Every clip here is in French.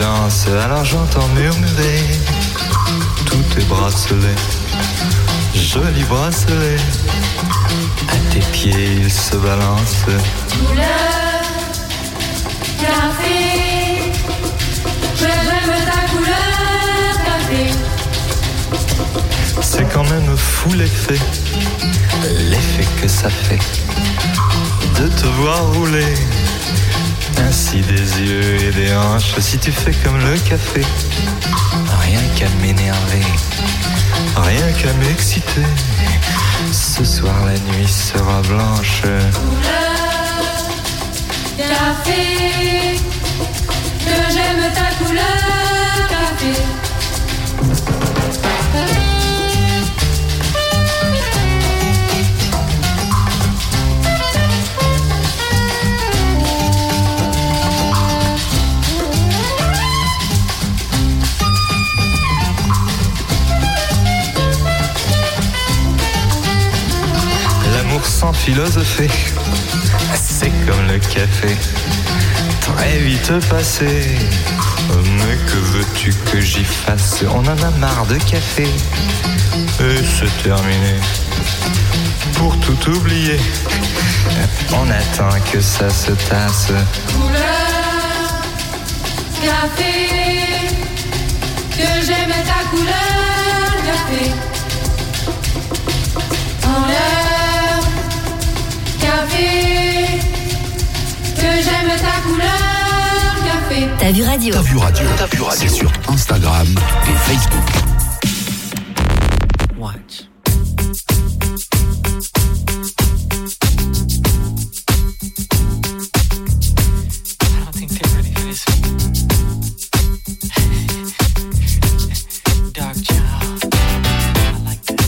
silence, alors j'entends murmurer tous tes bracelets, jolis bracelets. À tes pieds ils se balancent. Couleur, café, j'aime ta couleur, café. C'est quand même fou l'effet que ça fait de te voir rouler ainsi des yeux et des hanches. Si tu fais comme le café, rien qu'à m'énerver, rien qu'à m'exciter. Ce soir la nuit sera blanche. Couleur, café, que j'aime ta couleur, café. Sans philosopher, c'est comme le café, très vite passé. Mais que veux-tu que j'y fasse? On en a marre de café, et c'est terminé. Pour tout oublier, on attend que ça se tasse. Couleur, café, que j'aime ta couleur, café. En l'air, café, que j'aime ta couleur, café. T'as vu radio. T'as vu radio. C'est sur Instagram et Facebook. Watch. I don't think they're ready for this. Dark child. I like that.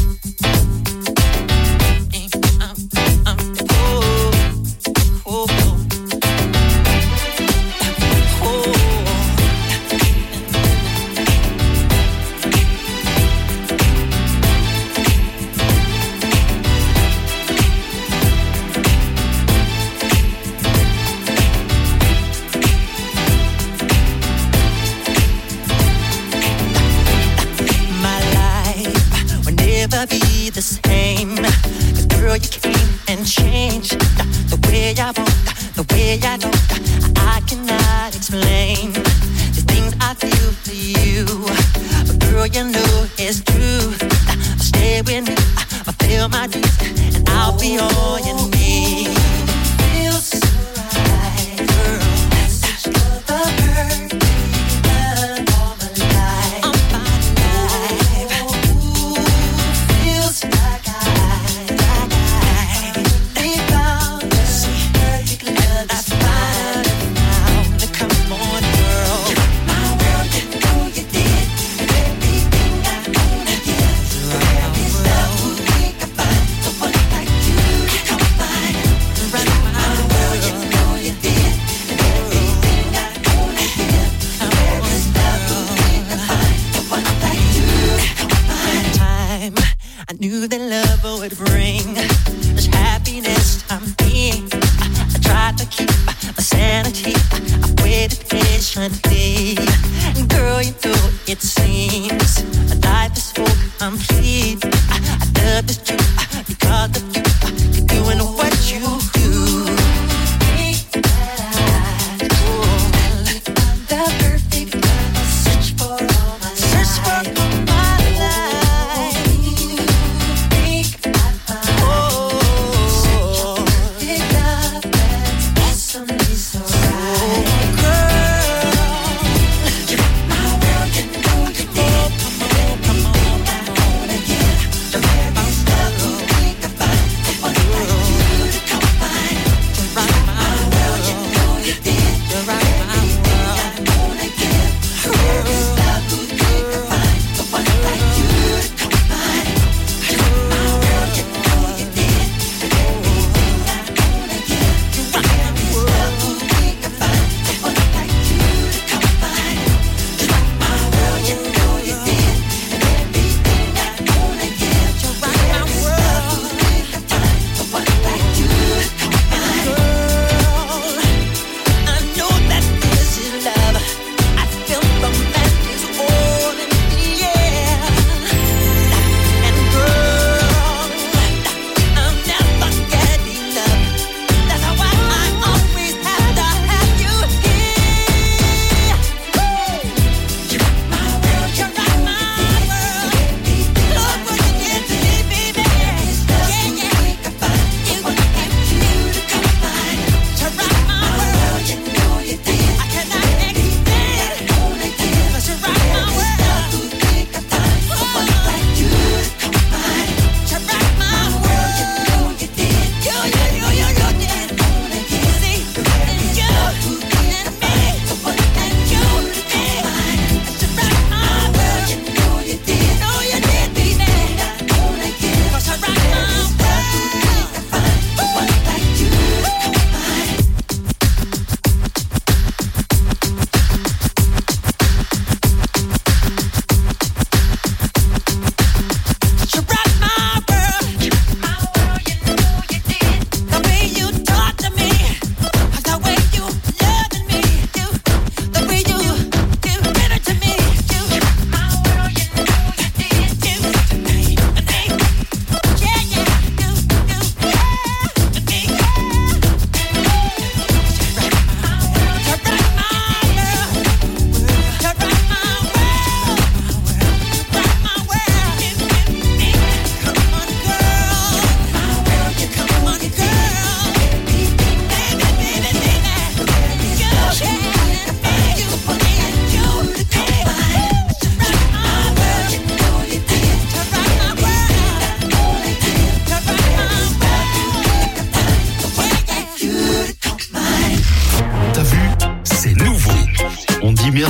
Be the same, 'cause girl you came and changed the way I walk, the way I talk. I cannot explain the things I feel for you, but girl you know it's true. Stay with me, I feel my dreams, and I'll be all you need. Feels so right, girl. Message for the birthday love all my life. I'm fine life. Feels like I found this perfect love. I found it now. Come on, girl. My world didn't know you did everything I wanna give. There is love we can find, someone like you to come find. My world didn't know you did everything I wanna give. There is love we can find, someone like you to come find. Time I knew that love would bring this happiness I'm being. I tried to keep my sanity. I waited patiently. And girl, you know it seems my life is so complete. I love this you because of you. You're doing what you do. Think that I found the perfect love. I search for all my life. Search for all my life. Think I found perfect love that's awesomely so right. Girl, my world didn't know you did everything I wanna give. There is love we can find, someone like you to come find.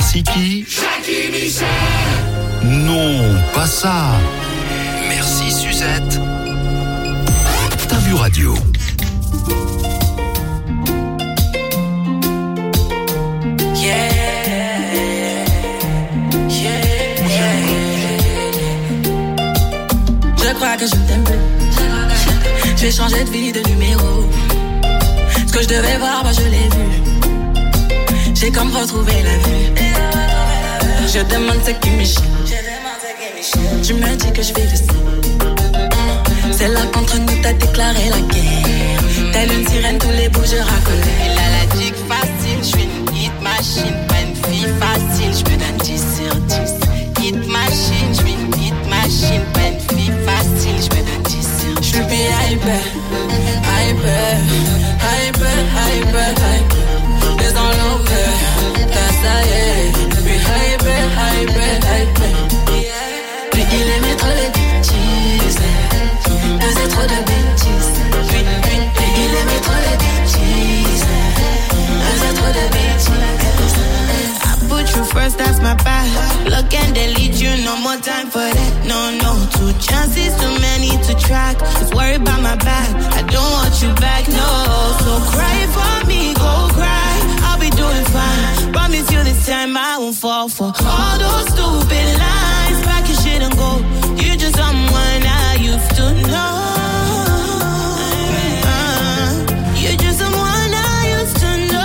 Merci qui? Non, pas ça. Merci Suzette. T'as vu radio. Je crois que je t'aime plus. Je vais changer de vie, de numéro. Ce que je devais voir, bah je l'ai vu. J'ai comme retrouvé la vue. Je demande ce qui m'échappe. Tu me dis que je vais descendre. C'est là qu'entre nous t'as déclaré la guerre. Telle une sirène, tous les bouts je racolais. Elle a la dick facile, je suis une hit machine. Pas une fille facile, je me donne 10 sur 10. Hit machine, je suis une hit machine. Pas une fille facile, je me donne 10 sur 10. Je suis hyper, hyper, hyper, hyper, hyper. Les enlevés, t'as ça y est. Je suis hyper, hyper, hyper. Lui il aimait trop les bêtises. Faisait trop de bêtises. Lui il aimait trop les bêtises. Faisait trop de bêtises. I put you first, that's my bad. Look and delete you, no more time for that. No, no, 2 chances, too many to track. Just worry about my back, I don't want you back, no. So cry for me, go cry, I'll be doing fine. Promise you this time I won't fall for all those stupid lies. Pack your shit and go, you're just someone I used to know. You're just someone I used to know.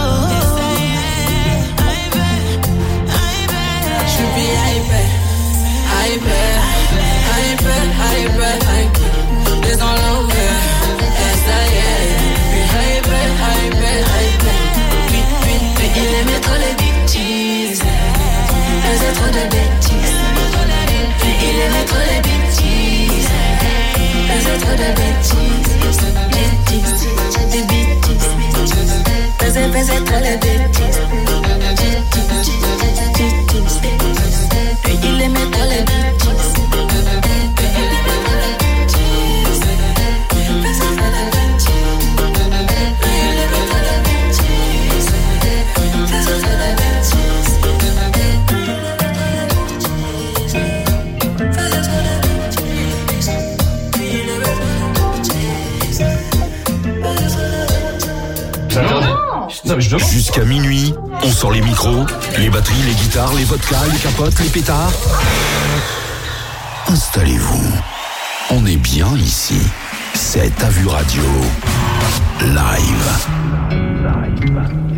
Hyper, hyper, hyper, hyper. Les enlevés, ça y est. Puis hyper, hyper, hyper. Puis il aimait trop les bêtises. Faisait trop de bêtises. Puis il aimait trop les bêtises. Faisait trop de bêtises. Bêtises, des bêtises. Faisait trop de bêtises. Puis il aimait trop les bêtises. Jusqu'à minuit, on sort les micros, les batteries, les guitares, les vodkas, les capotes, les pétards. Installez-vous. On est bien ici. C'est T'as vu radio. Live.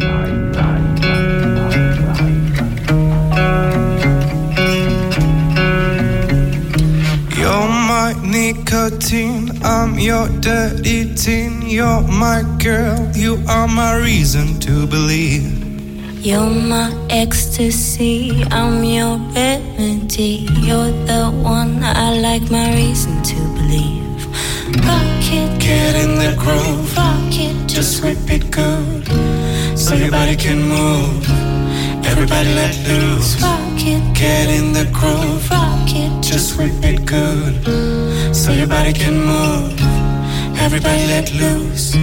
You're my nicotine, I'm your dirty teen. You're my girl, you are my reason to believe. You're my ecstasy, I'm your remedy. You're the one I like, my reason to believe. Rock it, Get in the groove, rock it, just whip it good, so your body can move. Everybody let loose. rock it, Get in the groove, rock it, just whip it good, so your body can move. Everybody let loose.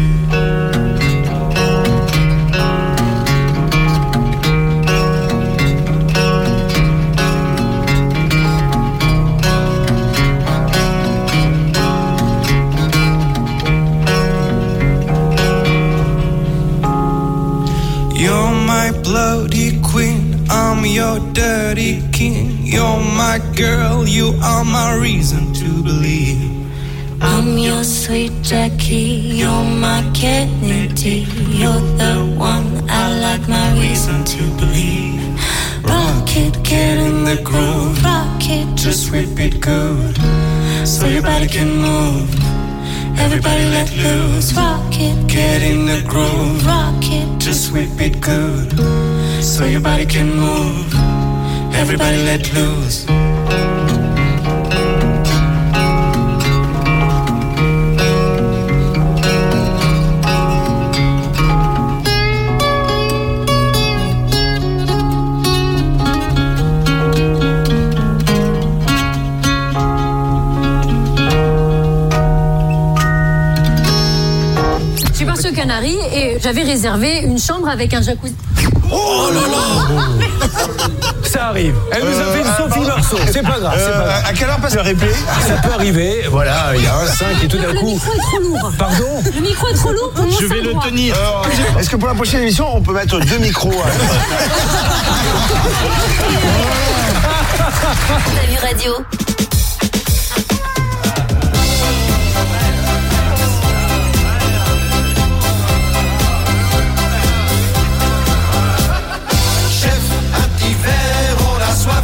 You're my bloody queen, I'm your dirty king. You're my girl, you are my reason to believe. I'm your sweet Jackie, you're my Kennedy. You're the one I like, my reason to believe. Rock it, Get in the groove, rock it, just whip it good, so your body can move. Everybody let loose. rock it, Get in the groove, rock it, just whip it good, so your body can move. Everybody let loose. Je suis partie aux Canaries et j'avais réservé une chambre avec un jacuzzi. Oh là là. Ça arrive. Elle nous a fait une Sophie Marceau. C'est pas grave, c'est pas grave. À quelle heure passe le replay? Ça peut arriver, voilà, il y a un 5 et tout d'un coup. Le micro est trop lourd. Pardon? Le micro est trop lourd pour mon Je vais le tenir. Est-ce que pour la prochaine émission, on peut mettre 2 micros T'as vu radio? Chef, un petit verre, on a soif.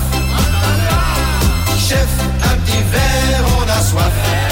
Chef, un petit verre, on a soif.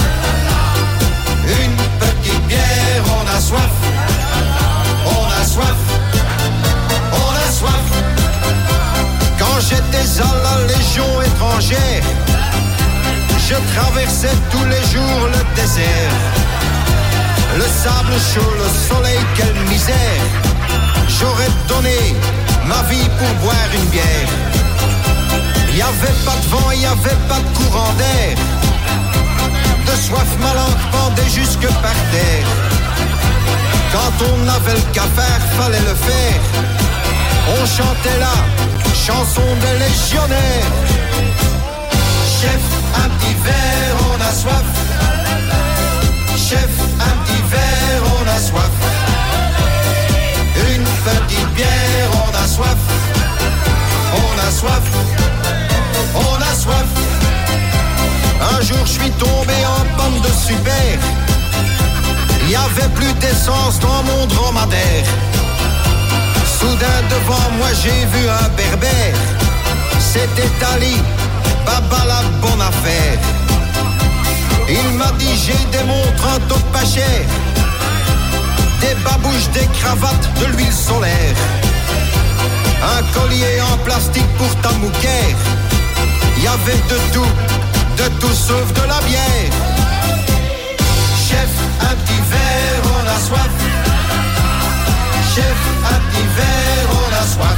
Une petite bière, on a soif. On a soif. On a soif. Quand j'étais à la Légion étrangère, je traversais tous les jours le désert. Le sable chaud, le soleil, quelle misère. J'aurais donné ma vie pour boire une bière. Il n'y avait pas de vent, il n'y avait pas de courant d'air. De soif, ma langue pendait jusque par terre. Quand on avait le cafard, fallait le faire. On chantait la chanson des légionnaires. Chef, un petit verre, on a soif. Chef, un petit verre, on a soif. Une petite bière, on a soif. On a soif. On a soif. Un jour je suis tombé en panne de super. Il n'y avait plus d'essence dans mon dromadaire. Soudain devant moi j'ai vu un berbère. C'était Ali, Baba la bonne affaire. Il m'a dit j'ai des montres en taux pas cher, des babouches, des cravates, de l'huile solaire, un collier en plastique pour ta mouquère. Il y avait de tout sauf de la bière. Chef, un petit verre, on a soif. Chef, un petit verre, on a soif.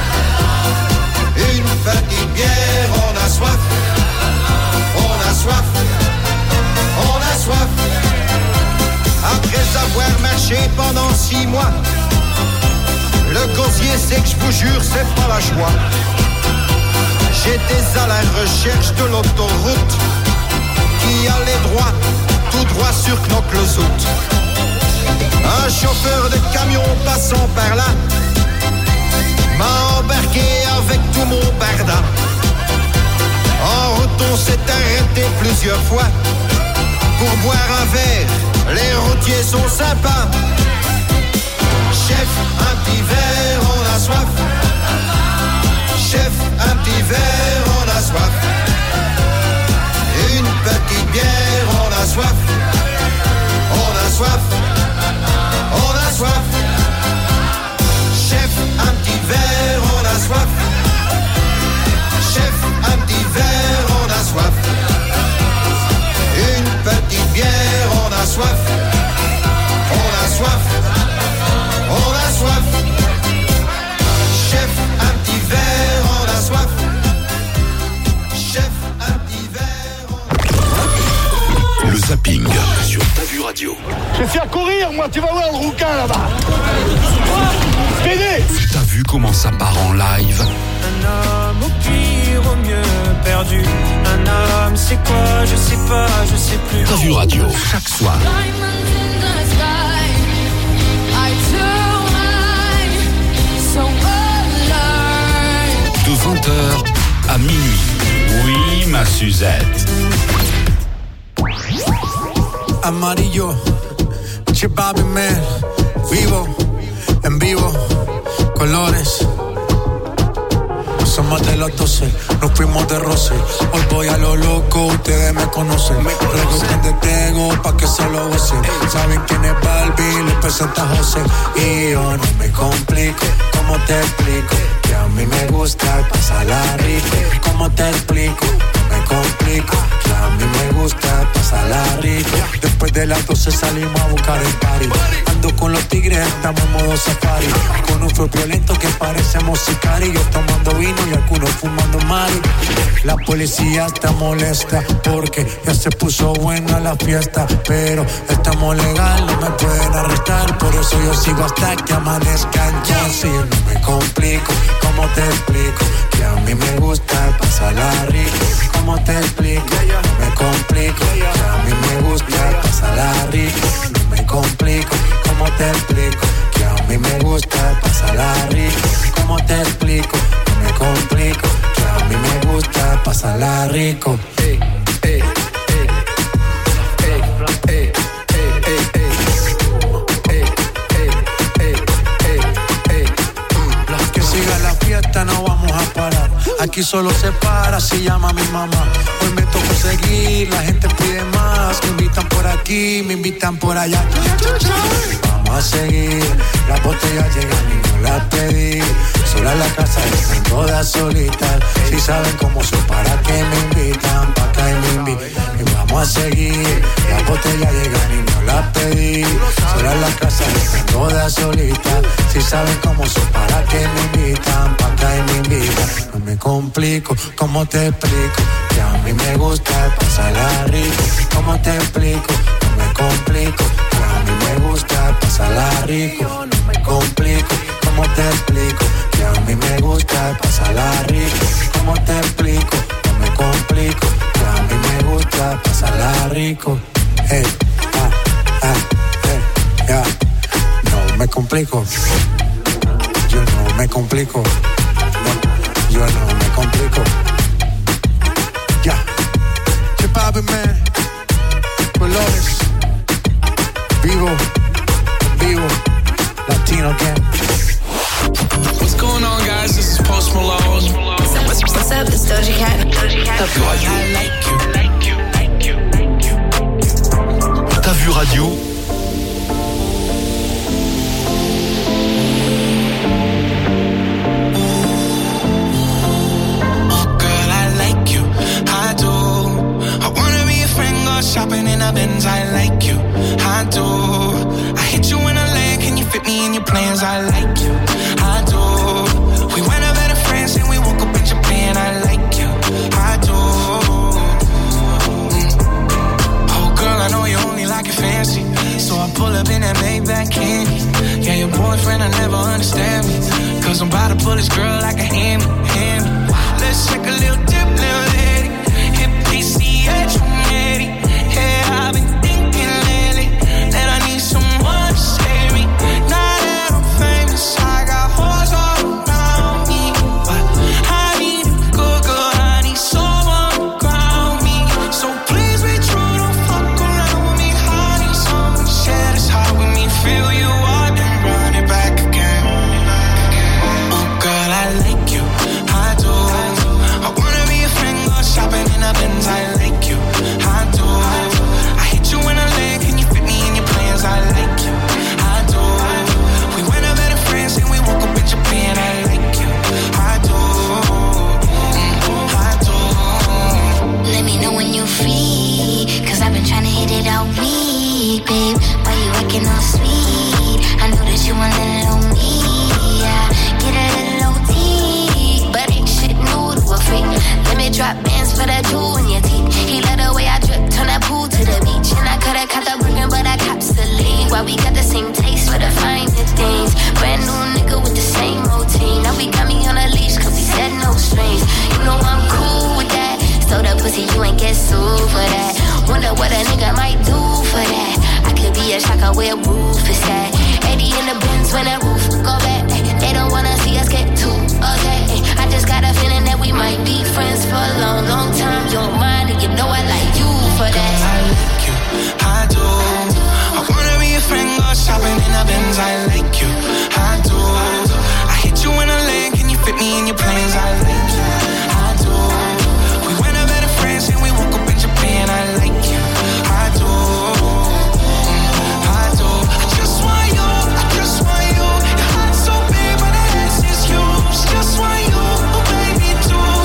Une petite bière, on a soif. On a soif. On a soif. Après avoir marché pendant 6 mois, le gosier c'est que je vous jure c'est pas la joie. J'étais à la recherche de l'autoroute qui allait droit, tout droit sur Knokke-le-Zout. Un chauffeur de camion passant par là m'a embarqué avec tout mon barda. En route on s'est arrêté plusieurs fois pour boire un verre, les routiers sont sympas. Chef, un petit verre, on a soif. Chef, un petit verre, on a soif. Une petite bière, on a soif. On a soif. On a soif. Chef, un petit verre, on a soif. Chef, un petit verre, on a soif. Une petite bière, on a soif. On a soif. On a soif. Chef, un petit verre, on a soif. Chef, un petit verre, Le zapping sur Ta Vu Radio. Je vais faire courir, moi, tu vas voir le rouquin là-bas. Pédé. T'as vu comment ça part en live? Un homme au pire, au mieux perdu. Un homme, c'est quoi? Je sais pas, je sais plus. Ta Vu Radio, chaque soir. De 20h à minuit. Oui, ma Suzette. Amarillo, Chipabi Man, vivo, en vivo, colores. Somos de los 12, nos fuimos de roce. Hoy voy a lo loco, ustedes me conocen. Reduzcan de tego pa' que se lo gocen. Saben quién es Barbie, les presenta José. Y yo no me complico, ¿cómo te explico? Que a mí me gusta pasarla rico. ¿Cómo te explico? No me complico, que a mí me gusta pasarla rico. Después de las 12 salimos a buscar el party. Ando con los tigres, estamos en modo safari. Con un flow violento que parecemos sicarios. Yo tomando vino y algunos fumando mari. La policía está molesta porque ya se puso buena la fiesta. Pero estamos legal, no me pueden arrestar. Por eso yo sigo hasta que amanezcan. Yo sí, no me complico, ¿cómo te explico? Que a mí me gusta pasarla rico. ¿Cómo te explico? No me complico, que a mí me gusta pasarla rico. No me complico, ¿cómo te explico? Que a mí me gusta pasarla rico. ¿Cómo te explico? No me complico, que a mí me gusta pasarla rico. Que siga la fiesta, no vamos a parar. Aquí solo se para si llama mi mamá. Hoy me tocó seguir, la gente pide más. Me invitan por aquí, me invitan por allá. Vamos a seguir, las botellas llegan y no las pedí. Sola la casa están todas solitas. Si saben cómo soy, para que me invitan, pa' que me invitan. Y vamos a seguir, las botellas llegan y no las pedí. Sola la casa están todas solitas. Si saben cómo soy, para que me invitan, pa' que me invitan. No me complico, ¿cómo te explico? Que a mí me gusta pasarla rico. ¿Cómo te explico? No me complico, que a mí me gusta pasarla rico. No me complico, ¿cómo te explico? Que a mí me gusta pasarla rico. ¿Cómo te explico? No me complico, que a mí me gusta pasarla rico. Ya. No me complico. Yo no me complico. No, yo no me complico. Ya. ¿Qué papi, man? Colores. Vivo. Latino gang. What's going on, guys? This is Post Malone. What's up? It's Doja Cat. I like you. T'as vu radio? Shopping in a Benz, I like you, I do. I hit you in a leg, can you fit me in your plans? I like you, I do. We went over to France and we woke up in Japan, I like you, I do. Oh girl, I know you only like it fancy, so I pull up in that Maybach candy. Yeah, your boyfriend, I never understand me, cause I'm about to pull this girl like a hand. Let's take a little dip, little lady. Hip PCH, I'm ready. Yeah, I've been thinking lately that I need someone to save me. Now that I'm famous, I got hoes all around me, but I need a good girl, I need someone to ground me. So please be true, don't fuck around with me. I need someone to share this heart with me. Feel you up and run it back again. Oh girl, I like you, I do. I wanna be a friend, go shopping in a Benz, I like you, I do. I like you, I do. We went over to France and we woke up in Japan. I like you, I do, I do. Let me know when you're free, cause I've been trying to hit it all week, babe. Why you acting all sweet? I know that you want a little me, yeah. Get a little OT, but ain't shit new to a freak. Let me drop bands for that jewel in your teeth. He let the way I drip, turn that pool to the beach. And I coulda caught the Brooklyn, but I cops the league. Why we got the same taste for the finer things. Brand new nigga with the same routine. Now we got me on a leash, cause we said no strings. You know I'm cool with that. Stole the pussy, you ain't get sued for that. Wonder what a nigga might do for that. I could be a shocker where roof is at. 80 in the Benz when that roof go back. They don't wanna see us get too okay. I just got a feeling that we might be friends for a long, long time. You don't mind, and you know I like you for that. I like you, I do. I wanna be a friend, go shopping in a Benz. I like you, I do. I hit you in a leg, can you fit me in your plans? I like you, I do. We went over to France and we woke up in Japan. I like you, I do, I do. I just want you, I just want you. Your heart's so big, but the ass is huge. Just want you, oh baby, too.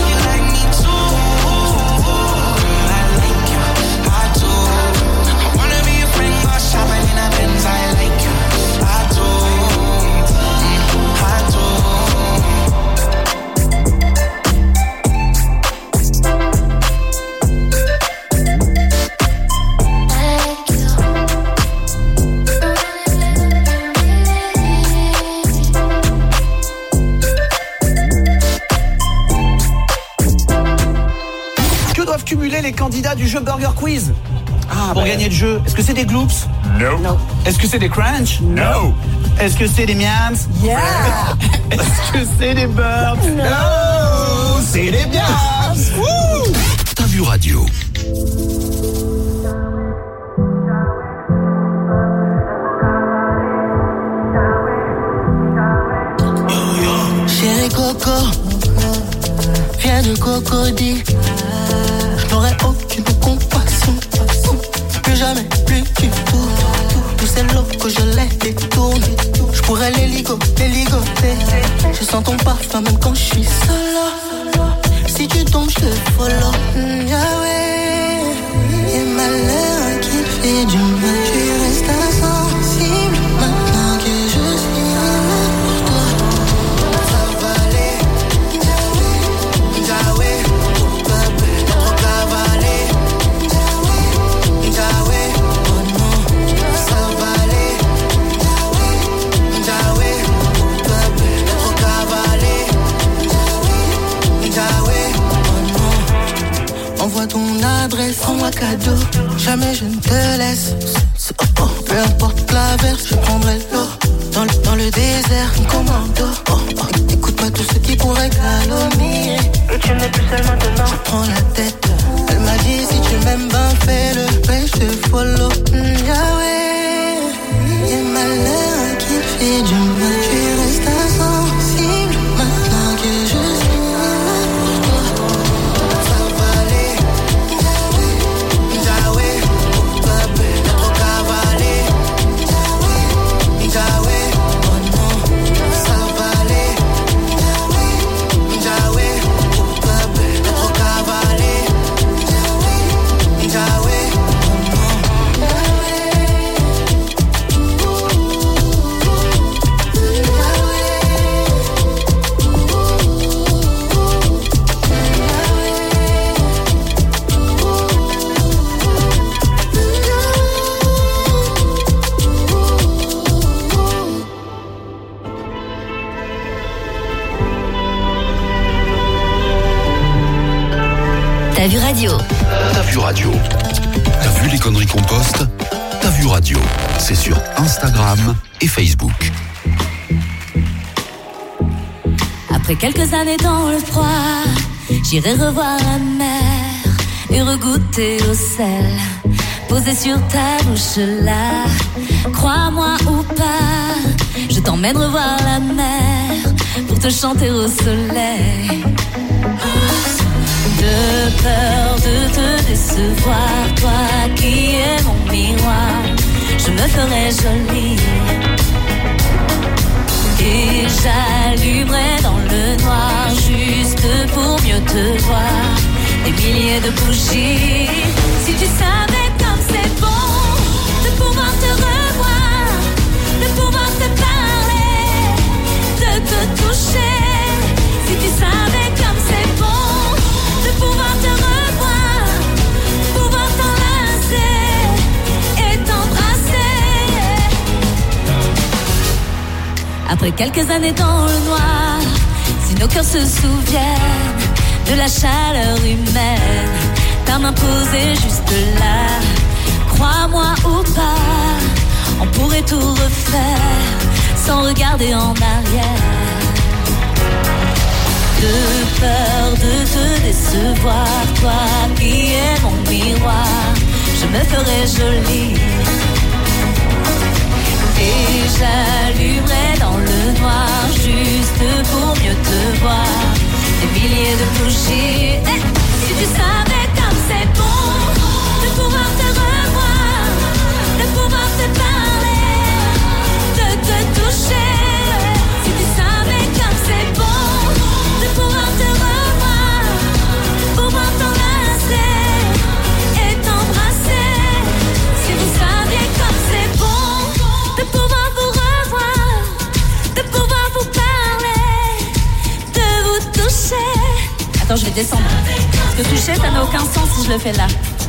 doivent cumuler les candidats du jeu Burger Quiz pour gagner le jeu? Est-ce que c'est des gloops? No. Est-ce que c'est des crunch? No. Est-ce que c'est des miams? Yeah. Est-ce que c'est des burps? No, c'est les biens. T'as vu radio. Chérie Coco, viens de Cocody. Je n'aurai aucune compassion, plus jamais, plus du tout. Tous ces lots que je les détourne, je pourrais les ligoter. Je sens ton parfum même quand je suis solo. Si tu tombes, je te follow. Yahweh, et malheur qui fait du mal, tu restes insensible. Maintenant que je suis pour toi, ça va aller. Yahweh, trop cavalé. Yahweh, oh non, ça va aller. Yahweh, trop cavalé. Yahweh, oh non. Envoie ton adresse, prends-moi cadeau. Jamais je ne te laisse. Peu importe la verse, je prendrai l'eau. Dans le désert, un commando. Écoute pas tout ce qui pourrait calomnier. Et tu n'es plus seul maintenant. Je prends la tête. Elle m'a dit si tu m'aimes, ben fais-le. Ben je te follow. Yahweh, et malheur qui fait du mal, tu restes insensible. Maintenant que je suis pour toi, ça va aller. Yahweh, trop cavalé. Yahweh, oh non, ça va aller. Yahweh, trop cavalé. Yahweh, oh non. T'as vu radio. T'as vu radio. T'as vu les conneries qu'on poste? T'as vu radio. C'est sur Instagram et Facebook. Après quelques années dans le froid, j'irai revoir la mer et regoûter au sel. Posé sur ta bouche là, crois-moi ou pas, je t'emmène revoir la mer pour te chanter au soleil. De peur de te décevoir, toi qui es mon miroir, je me ferai jolie. Et j'allumerai dans le noir juste pour mieux te voir. Des milliers de bougies. Si tu savais comme c'est bon de pouvoir te revoir, de pouvoir te parler, de te toucher. Si tu savais comme c'est bon de pouvoir te revoir, pouvoir t'enlacer et t'embrasser. Après quelques années dans le noir, si nos cœurs se souviennent de la chaleur humaine, ta main posée juste là, crois-moi ou pas, on pourrait tout refaire sans regarder en arrière. De peur de te décevoir, toi qui es mon miroir, je me ferai jolie. Et j'allumerai dans le noir juste pour mieux te voir. Des milliers de bougies. Hey, si tu savais comme c'est bon de pouvoir te revoir, de pouvoir te parler, de te toucher. Si tu savais comme c'est bon de pouvoir te revoir, pouvoir t'enlacer et t'embrasser. Si vous saviez comme c'est bon de pouvoir vous revoir, de pouvoir vous parler, de vous toucher. Attends, je vais descendre. Parce que toucher, ça n'a aucun sens si je le fais là.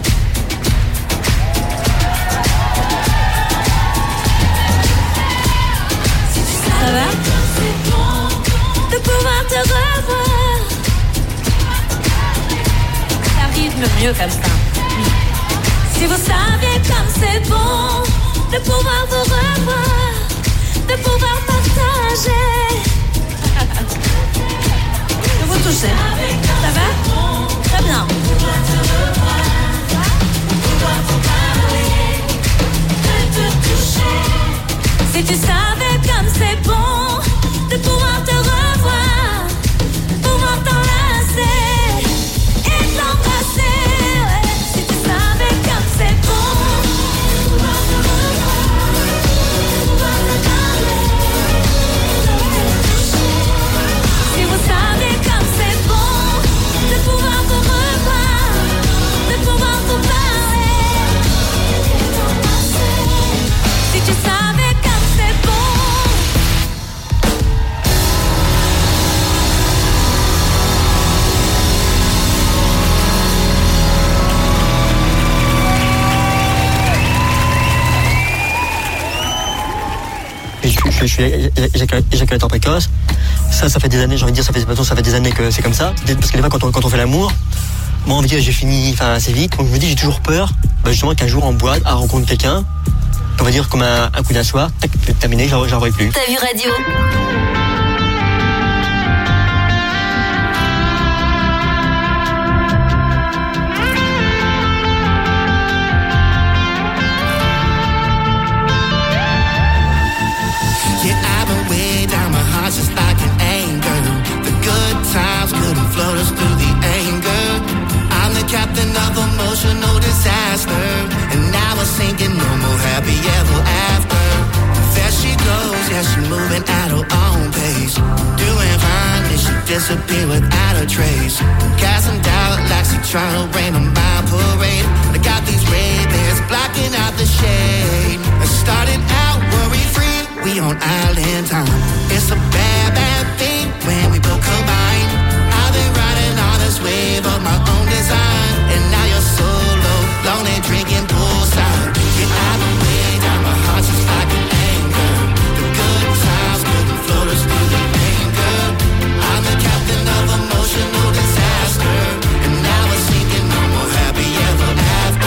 Ça va? De pouvoir te revoir. Ça rythme le mieux comme ça. Si vous saviez comme c'est bon de pouvoir vous revoir, de pouvoir partager, de vous toucher. Ça va? Très bien. Si tu savais comme c'est bon de pouvoir te revoir, pouvoir t'enlacer et t'embrasser, ouais. Si tu savais comme c'est bon de pouvoir te revoir, pouvoir te parler, si vous savez comme c'est bon de pouvoir te revoir, de pouvoir te parler et t'embrasser, si tu savais comme c'est bon. Je suis éjaculateur précoce. Ça fait des années, j'ai envie de dire, ça fait des années que c'est comme ça. Parce que des fois, quand on fait l'amour, moi, on me dit, j'ai fini assez vite. Donc, je me dis, j'ai toujours peur, justement, qu'un jour, en boîte, à rencontrer quelqu'un, on va dire, comme un coup d'un soir, tac, terminé, j'en revois plus. T'as vu radio? Just like an anger, the good times couldn't float us through the anger. I'm the captain of emotional disaster, and now we're sinking, no more happy ever after. There she goes, yeah, she moving at her own pace, doing fine, then she disappear without a trace. Casting doubt like she trying to rain on my parade. I got these Ray-Bans blocking out the shade. I started out worry-free, we on island time. It's a bad, bad thing when we both combine. I've been riding on this wave of my own design, and now you're solo, lonely, drinking poolside. Yeah, I've been way down, my heart's just like an anchor. The good times couldn't float us through the anger. I'm the captain of emotional disaster, and now we're sinking, no more happy ever after.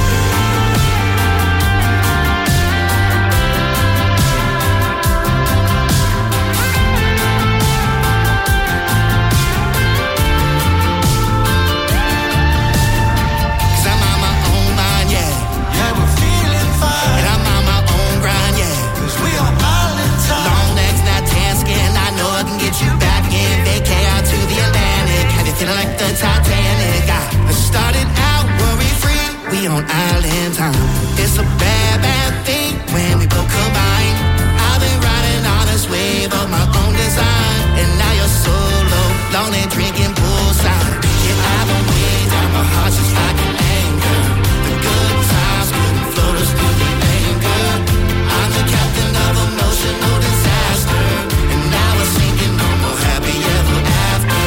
Feeling like the Titanic. I started out worry-free, we on island time. It's a bad, bad thing when we both combine. I've been riding on this wave of my own design, and now you're solo, lonely, drinking poolside. Yeah, I've been way down, my heart's just like an anchor. The good times couldn't float us through the anger. I'm the captain of emotional disaster, and now we're sinking, no more happy ever after.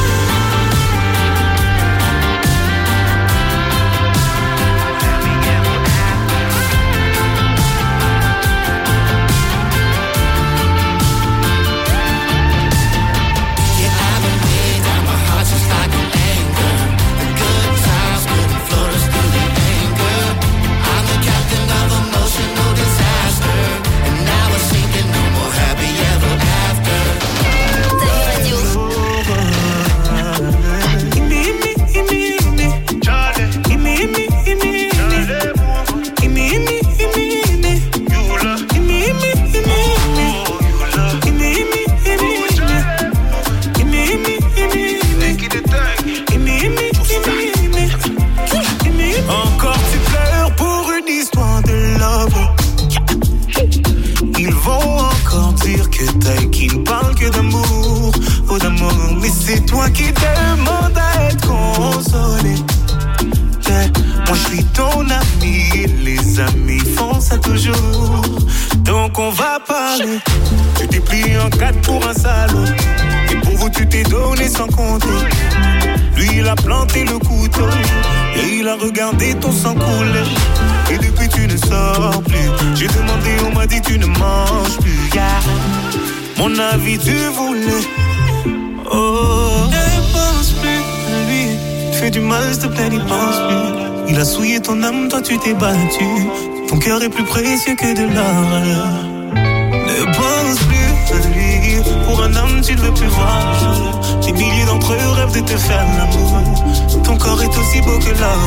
C'est toi qui demande à être consolé. Yeah. Moi je suis ton ami et les amis font ça toujours. Donc on va parler. Tu t'es plié en quatre pour un salaud. Et pour vous tu t'es donné sans compter. Lui il a planté le couteau et il a regardé ton sang couler. Et depuis tu ne sors plus. J'ai demandé, on m'a dit tu ne manges plus. Yeah. Mon avis tu voulais. Oh, ne pense plus à lui. fait du mal, s'il te plaît, n'y pense plus. Il a souillé ton âme, toi tu t'es battu. Ton cœur est plus précieux que de l'or. Ne pense plus à lui. Pour un homme, tu ne veux plus voir le jour. Des milliers d'entre eux rêvent de te faire l'amour. Ton corps est aussi beau que l'or.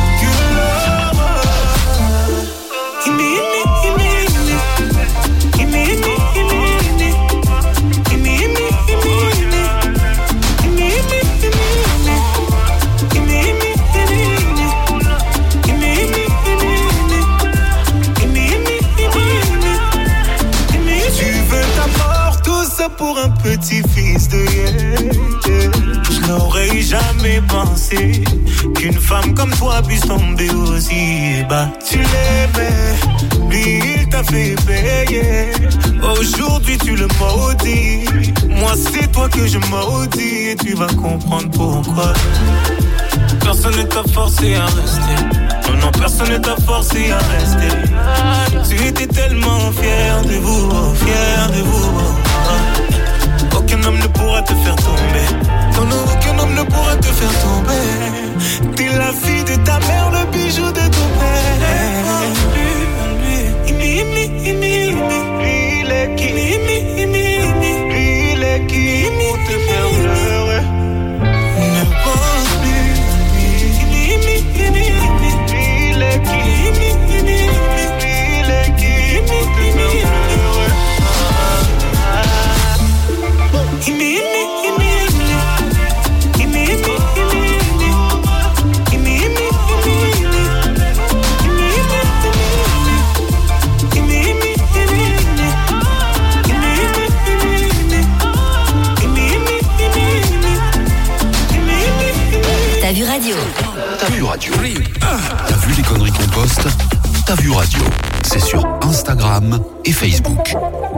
Pour un petit fils de je n'aurais jamais pensé qu'une femme comme toi puisse tomber aussi bas. Tu l'aimais, lui il t'a fait payer. Aujourd'hui tu le maudis. Moi c'est toi que je maudis et tu vas comprendre pourquoi. Personne ne t'a forcé à rester. Non, personne ne t'a forcé à rester. Tu étais tellement fier de vous, fier de vous. Aucun homme ne pourra te faire tomber. Non, aucun homme ne pourra te faire tomber. T'es la fille de ta mère, le bijou de ton père. Lui, il est qui? Lui, il est qui? Pour te faire pleurer. Ne pense plus à lui. Il est qui? Il est qui? Pour te faire pleurer. T'as vu radio? T'as vu radio? T'as vu les conneries qu'on poste? T'as vu radio? C'est sur Instagram et Facebook.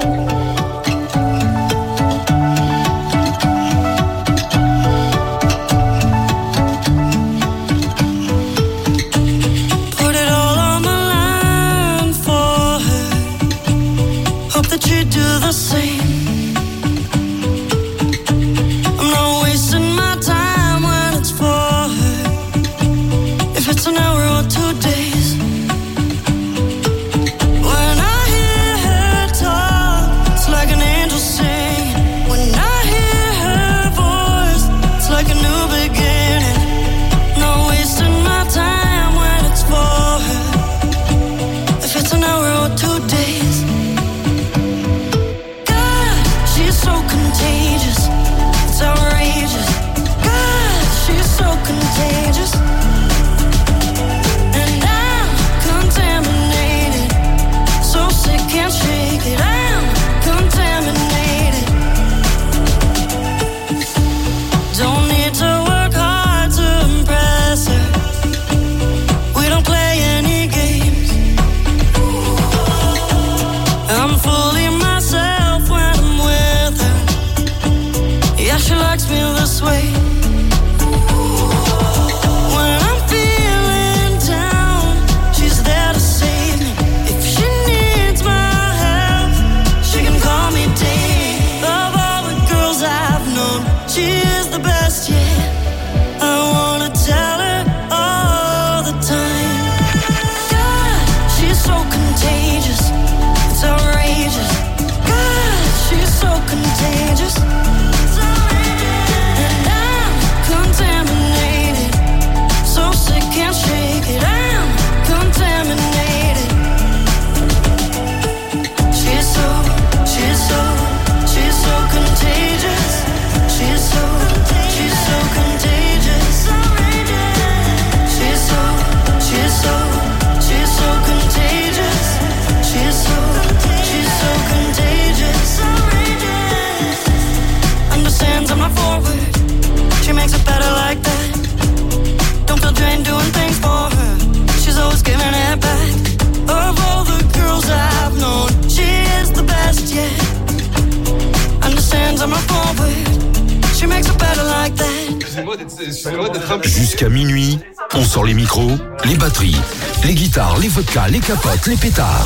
Jusqu'à minuit, on sort les micros, les batteries, les guitares, les vodkas, les capotes, les pétards.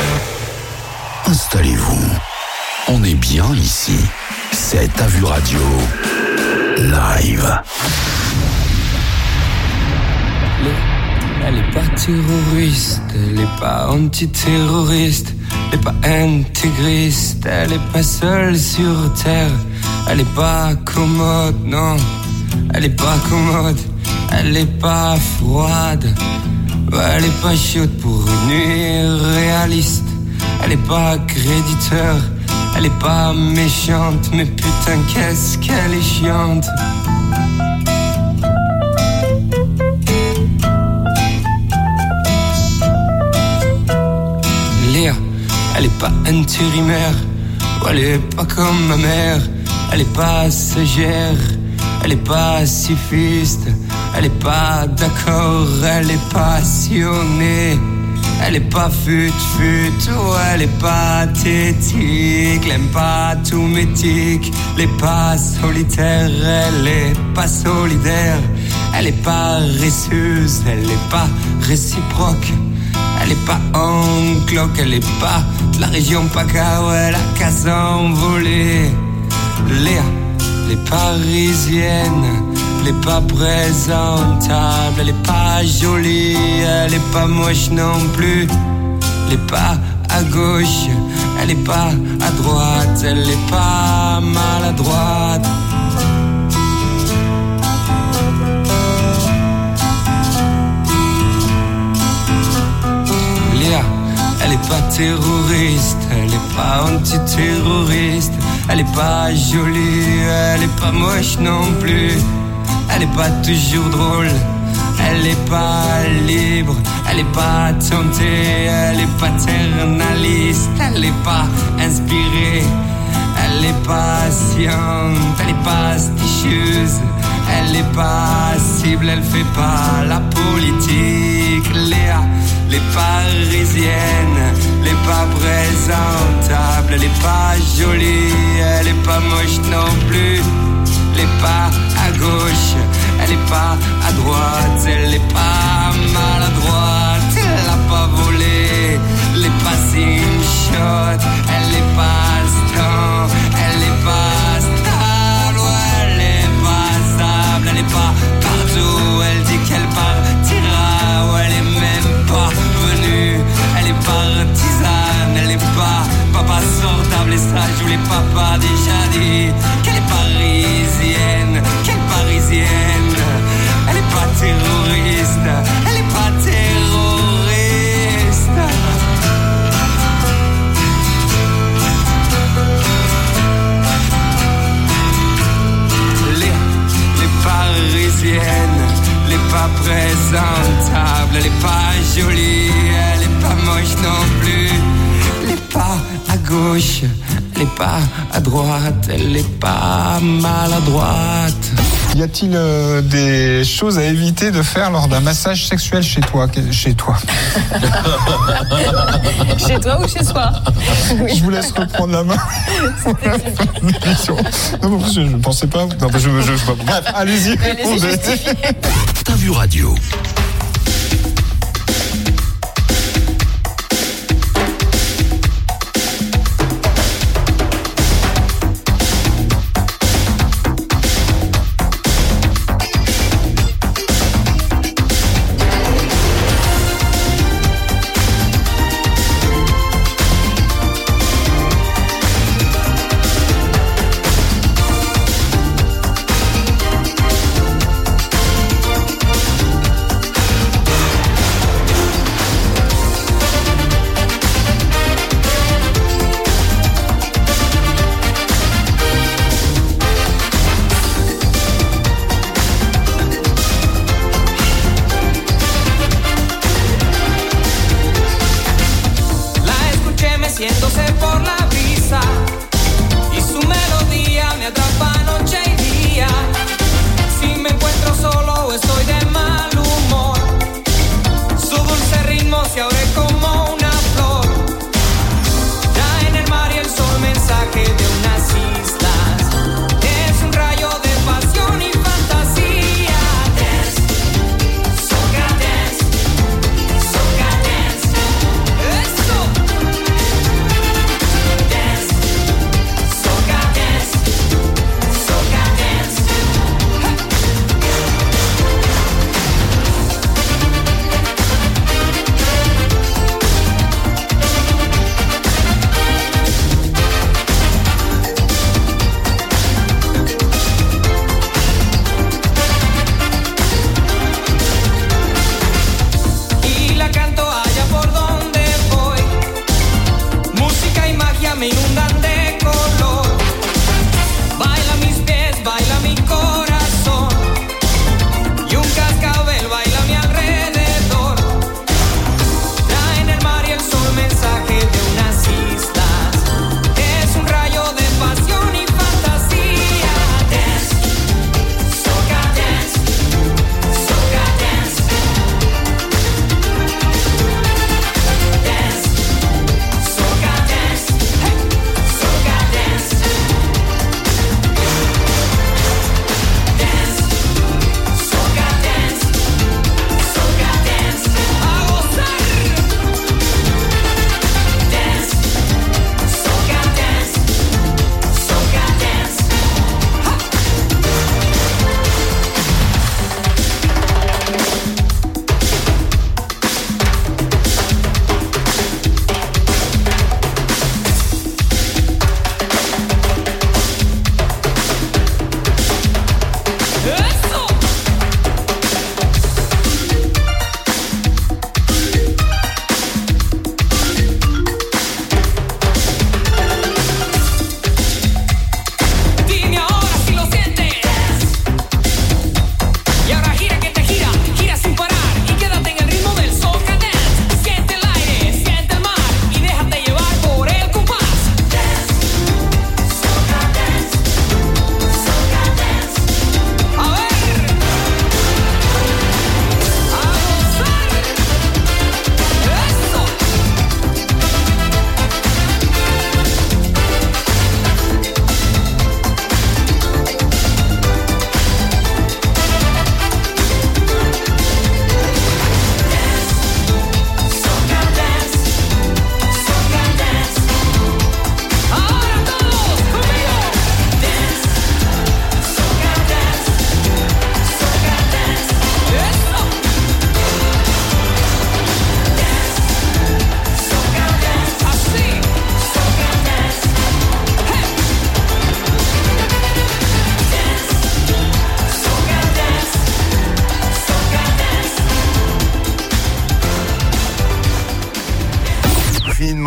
Installez-vous. On est bien ici. C'est T'as vu radio live. pas terroriste, elle est pas antiterroriste, elle est pas intégriste, elle est pas seule sur terre, elle est pas commode, non, elle est pas commode, elle est pas froide, elle est pas chaude pour une nuit réaliste, elle est pas créditeur, elle est pas méchante, mais putain qu'est-ce qu'elle est chiante. Léa, elle est pas intérimaire, elle est pas comme ma mère, elle est pas sagère, elle est pas pacifiste, elle est pas d'accord, elle est passionnée, elle est pas fut-fut, oh, elle est pathétique, elle aime pas tout métique, elle est pas solitaire, elle est pas solidaire, elle est pas paresseuse, elle est pas réciproque. Elle est pas en cloque, elle est pas de la région PACA, elle a qu'à s'envoler. Léa, elle est parisienne, elle est pas présentable, elle est pas jolie, elle est pas moche non plus. Elle est pas à gauche, elle est pas à droite, elle est pas maladroite. Elle est pas terroriste, elle est pas antiterroriste, elle est pas jolie, elle est pas moche non plus, elle est pas toujours drôle, elle est pas libre, elle est pas tentée, elle est paternaliste, elle est pas inspirée, elle est patiente, elle est pas astucieuse, elle est pas cible, elle fait pas la politique. Léa, elle est parisienne, elle est pas présentable, elle est pas jolie, elle est pas moche non plus, elle est pas à gauche, elle est pas à droite, elle est pas maladroite, elle a pas volé, elle est pas shot, elle est pas star, elle est pas stable, elle est pas stable, elle est pas partout, elle dit qu'elle partira, elle est même pas venue, elle est partisane, elle est pas sortable, et ça je vous l'ai pas déjà dit, qu'elle est parisienne, elle est pas terroriste, elle est pas terroriste. Les parisiennes, elle est pas présentable, elle est pas jolie, elle est pas moche non plus, elle est pas à gauche, elle est pas à droite, elle est pas maladroite. Y a-t-il des choses à éviter de faire lors d'un massage sexuel chez toi? Chez toi. Chez toi ou chez soi? Oui. Je vous laisse reprendre la main. Non, je ne pensais pas. Non, bref, allez-y. T'as vu radio.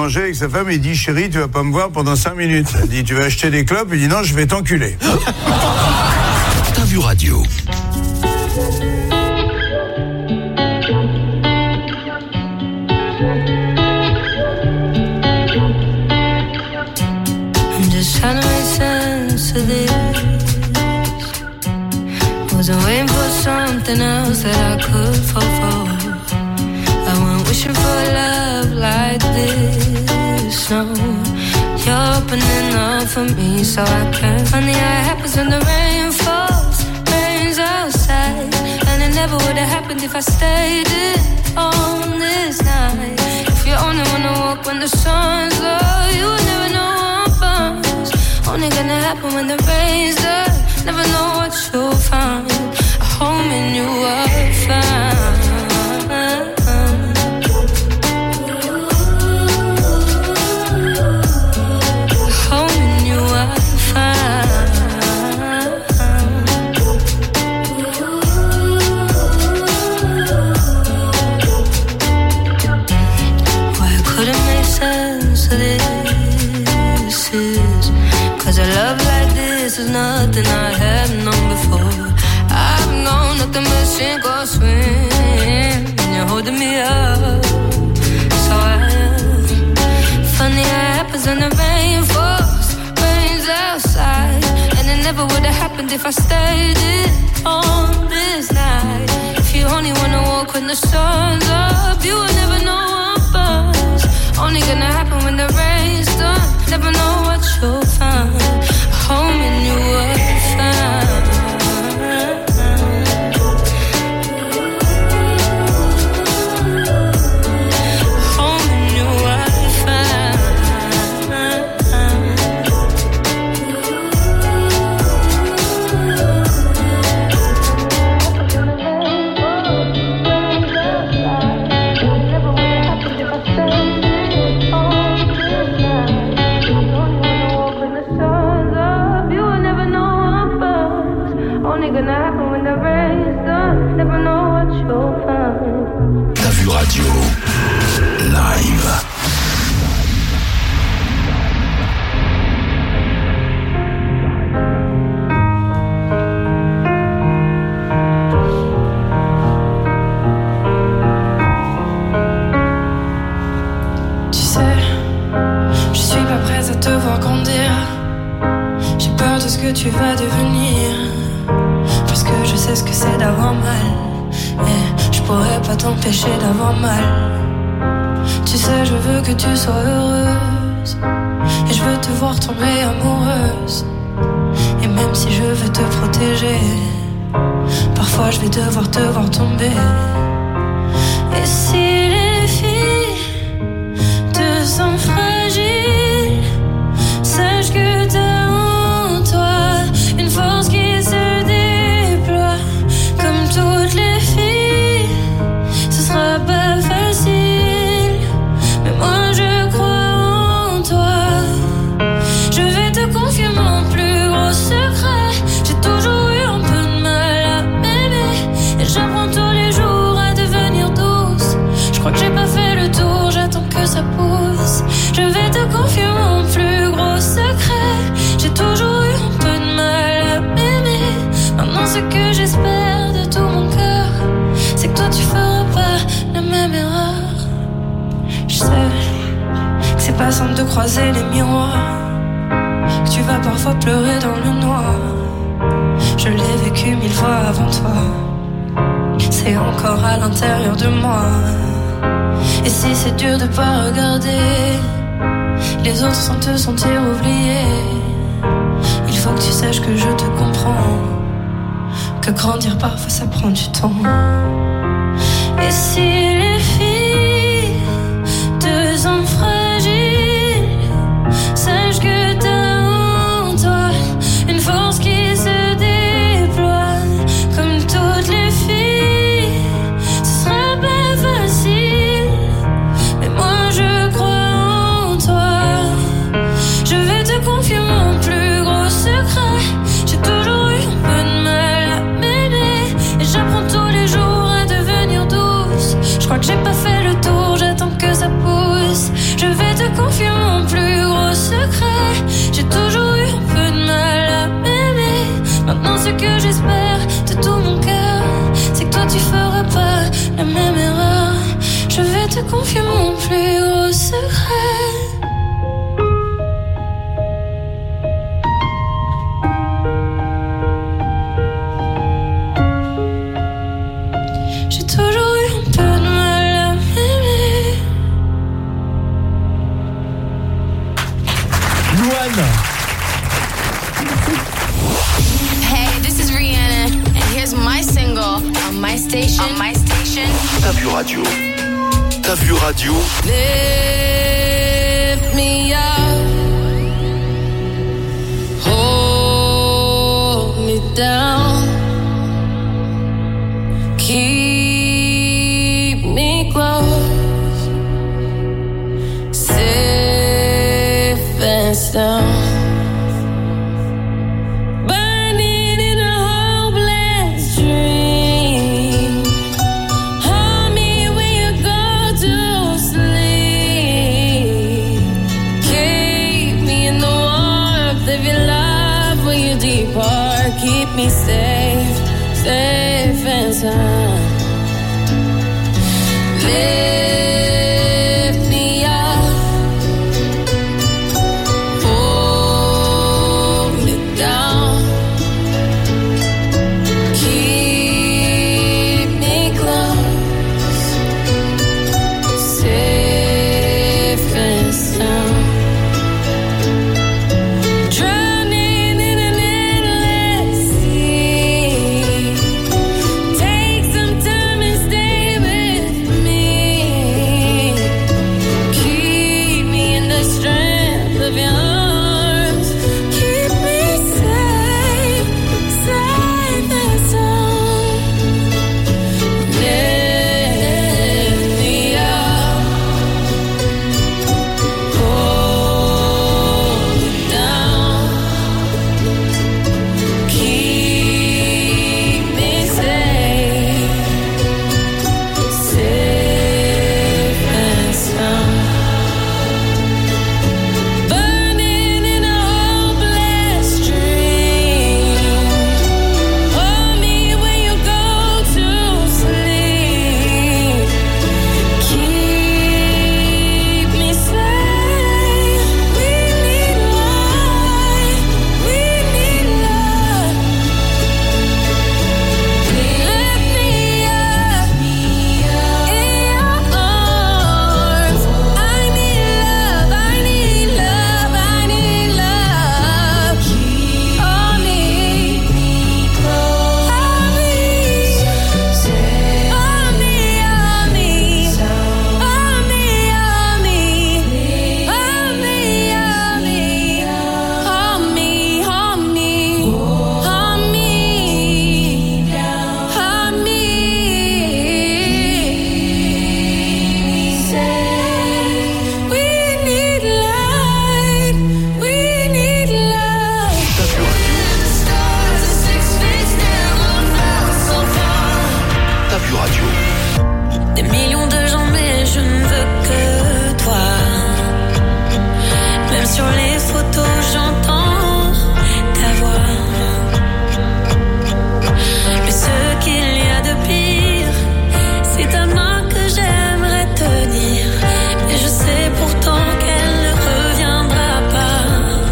manger avec sa femme, il dit chérie, tu vas pas me voir pendant 5 minutes. Elle dit tu vas acheter des clopes, il dit non, je vais t'enculer. T'as vu radio. I'm just trying to make sense of this. Wasn't waiting for something else that I could fall for. I went wishing for love like this. No, you're opening up for me so I can. Funny how it happens when the rain falls, rains outside, and it never would have happened if I stayed in on this night. If you only wanna walk when the sun's low, you would never know I'm bummed. Only gonna happen when the rain's done. Never know what you'll find. A home in you I'll find. This is nothing I have known before. I've known nothing but sink or swim, and you're holding me up. So I am. Funny how it happens when the rain falls, rains outside, and it never would have happened if I stayed in on this night. If you only wanna walk when the sun's up, you will never know I'm buzzed. Only gonna happen when the rain's done. Never know what you'll find. Home in you I'll find. Home in you I'll find. T'as vu radio live. Tu sais, je suis pas prête à te voir grandir. J'ai peur de ce que tu vas devenir, parce que je sais ce que c'est d'avoir mal. Et je pourrais pas t'empêcher d'avoir mal. Tu sais, je veux que tu sois heureuse, et je veux te voir tomber amoureuse. Et même si je veux te protéger, parfois je vais devoir te voir tomber. Et si les filles te sont fragiles, sache que t'as en toi une force qui se déploie. Comme toutes les filles, ce sera pas facile, mais moi je crois en toi. Je vais te confier mon plus gros secret. J'ai toujours eu un peu de mal à m'aimer, et j'apprends tous les jours à devenir douce. Je crois que j'ai pas fait le tour, j'attends que ça pousse. Je vais te confier mon plus gros secret. J'ai toujours eu un peu de mal à m'aimer. Maintenant ce que j'espère de tout mon cœur, c'est que toi tu feras pas la même erreur. Je sais que c'est pas simple de croiser les miroirs, que tu vas parfois pleurer dans le noir. Je l'ai vécu 1000 fois avant toi, c'est encore à l'intérieur de moi. Et si c'est dur de pas regarder les autres sans te sentir oublié, il faut que tu saches que je te comprends, que grandir parfois ça prend du temps. Et si les filles te sont fragiles, sache que t'as en toi une force qui se déploie. Comme toutes les filles, ce sera pas facile, mais moi je crois en toi. Je vais te confier mon plus gros secret. J'ai toujours eu un peu de mal à m'aimer, et j'apprends tous les jours à devenir douce. Je crois que ce que j'espère de tout mon cœur, c'est que toi tu feras pas la même erreur. Je vais te confier mon plus gros secret. J'ai toujours eu un peu de mal à m'aimer. Louane. Hey, this is Rihanna, and here's my single on my station. T'as vu radio. T'as vu radio. Lift me up, hold me down, keep me close, safe and sound. Burning in a hopeless dream. Hold me when you go to sleep. Keep me in the warmth of your love when you depart. Keep me safe, safe and sound. Lift me up, hold me down, keep me close, safe and sound. Drowning in an endless sea. Take some time and stay with me. Keep me in the strength of your arms. Keep me safe, safe and sound. Lift me up, hold me down, keep me safe, safe and sound. Burning in a hopeless dream. Hold me when you go to sleep. Keep me safe. We need light. We need love. Lift me up in your arms. I need love. I need love. I need love. Hold me close. Hold me, hold me, hold me, hold me, hold me, hold me, hold me, hold me, hold me, hold me, hold me. We need light. We need love. Stars and 6 feet never felt so far. T'as vu radio. Des millions de gens, mais je ne veux que toi. Même sur les photos, j'entends ta voix. Mais ce qu'il y a de pire, c'est ta main que j'aimerais tenir. Mais je sais pourtant qu'elle ne reviendra pas.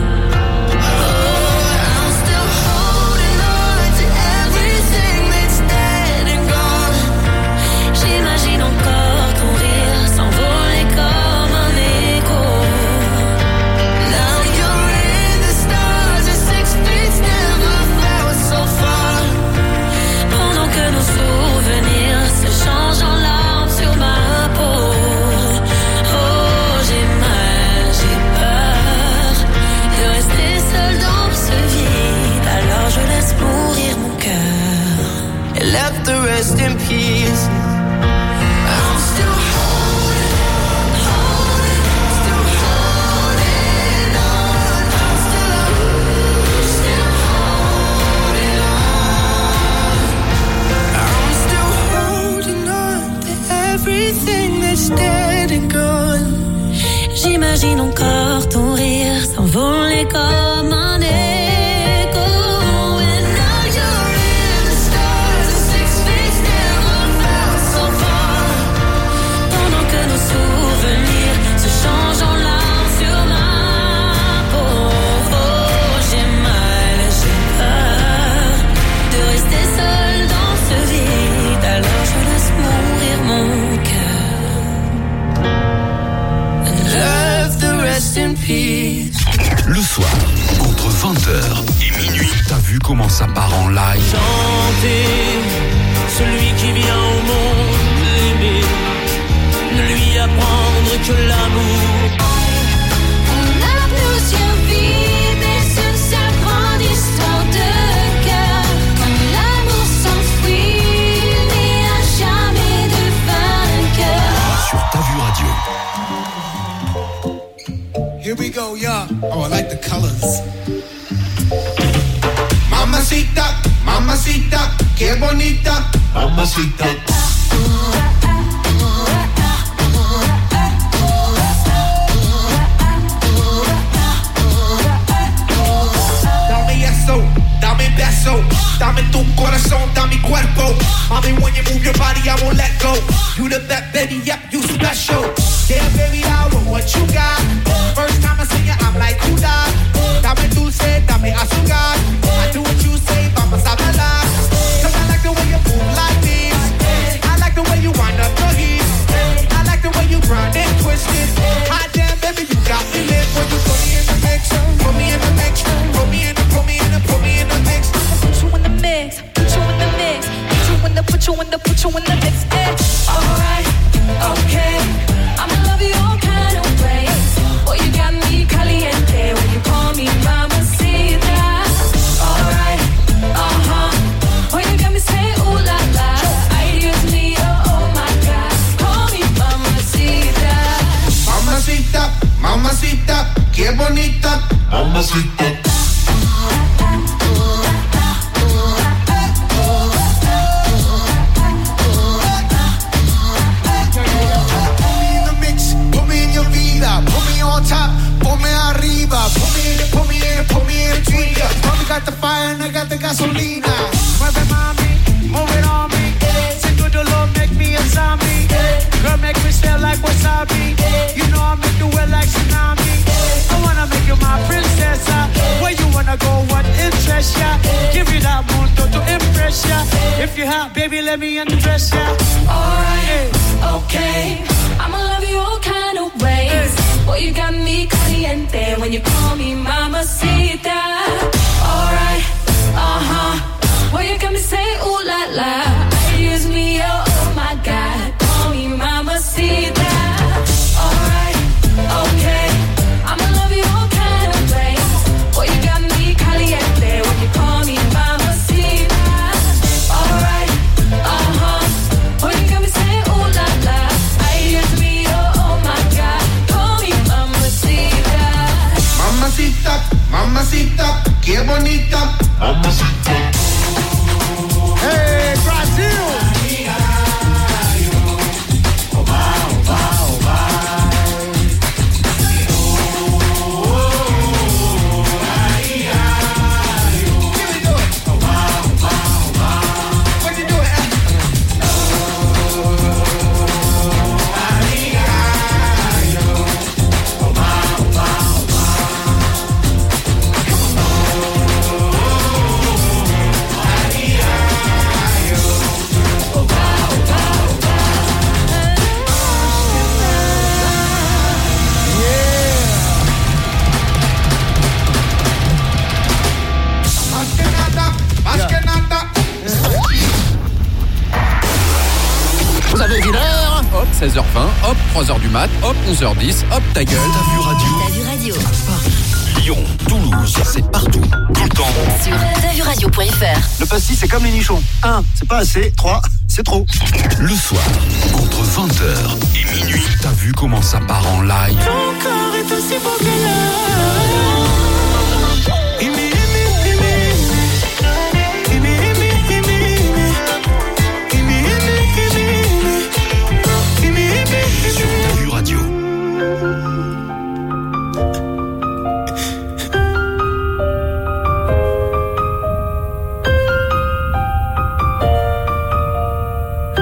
I'm still holding on to everything that's dead and gone. J'imagine encore ton rire s'envoler comme un écho. Now you're in the stars and 6 feet never felt so far. Pendant que nos souvenirs se changent en larmes sur ma peau. Oh, j'ai mal, j'ai peur de rester seule dans ce vide. Alors je laisse mourir mon cœur. And left the rest in peace. I'm still holding on, still holding on. I'm still holding on. I'm still holding on to everything that's dead and gone. J'imagine encore ton rire s'envoler comme un écho. And now you're vu comment ça part en live? Chanter, celui qui vient au monde aimer, ne lui apprendre que l'amour. On a plusieurs vies, mais c'est sa grande histoire de cœur. Quand l'amour s'enfuit, il n'y a jamais de vainqueur. Sur Ta Vue Radio. Here we go, yeah. Oh, I like the colors. Mamacita, mamacita, qué bonita. Mamacita. Dame eso, dame beso, dame tu corazón, dame cuerpo. Mommy, when you move your body, I won't let go. You the best, baby, yep, you special. Yeah, baby, I want what you got. First time I see you, I'm like, who da? Dame dulce, dame azúcar. I do what you say, vamos a bailar. Cause I like the way you move like this. I like the way you wind up your hips. I like the way you grind and twist it. Hot damn, baby, you got me lit. When you put me in the mix, put me in the mix, put me in the, put me in the, put me in the mix. Put you in the mix, put you in the mix, put you in the, put you in the, put you in the mix. Alright, okay, I'ma love you all kind of ways. Boy, you got me caliente when you call me mamacita. Alright, boy, you got me saying ooh la la. Ay, Dios mío, oh my God, call me mamacita. Mamacita, mamacita, qué bonita. Mamacita. Got the fire and I got the gasolina. Mueve mami, move it on me. Say good the Lord, make me a zombie. Girl, make me smell like wasabi. You know I make the world like tsunami. I wanna make you my princess. Where you wanna go, what interests ya? Give you that mundo to impress ya. If you hot, baby, let me undress ya. Alright, okay, I'ma love you all kind of ways. Boy, you got me caliente when you call me mamacita. Alright, boy, you got me saying ooh la la. Excuse me, oh my God, call me mamacita. Alright, okay, I'ma love you all kind of ways. Boy, you got me caliente when you call me mamacita. Alright, boy, you got me saying ooh la la. Excuse me, oh my God, call me mamacita. Mamacita, mamacita, qué bonita. Mamacita. Hey, Brasil! Vous avez vu l'heure? Hop, 16h20, hop, 3h du mat, hop, 11h10, hop, ta gueule. Ta Vue Radio. Ta Vue Radio. Lyon, Toulouse, c'est partout, tout le temps. Sur tavuradio.fr. Le pastis, c'est comme les nichons. 1, c'est pas assez. 3, c'est trop. Le soir, entre 20h et minuit, t'as vu comment ça part en live? Ton corps est aussi beau que l'heure.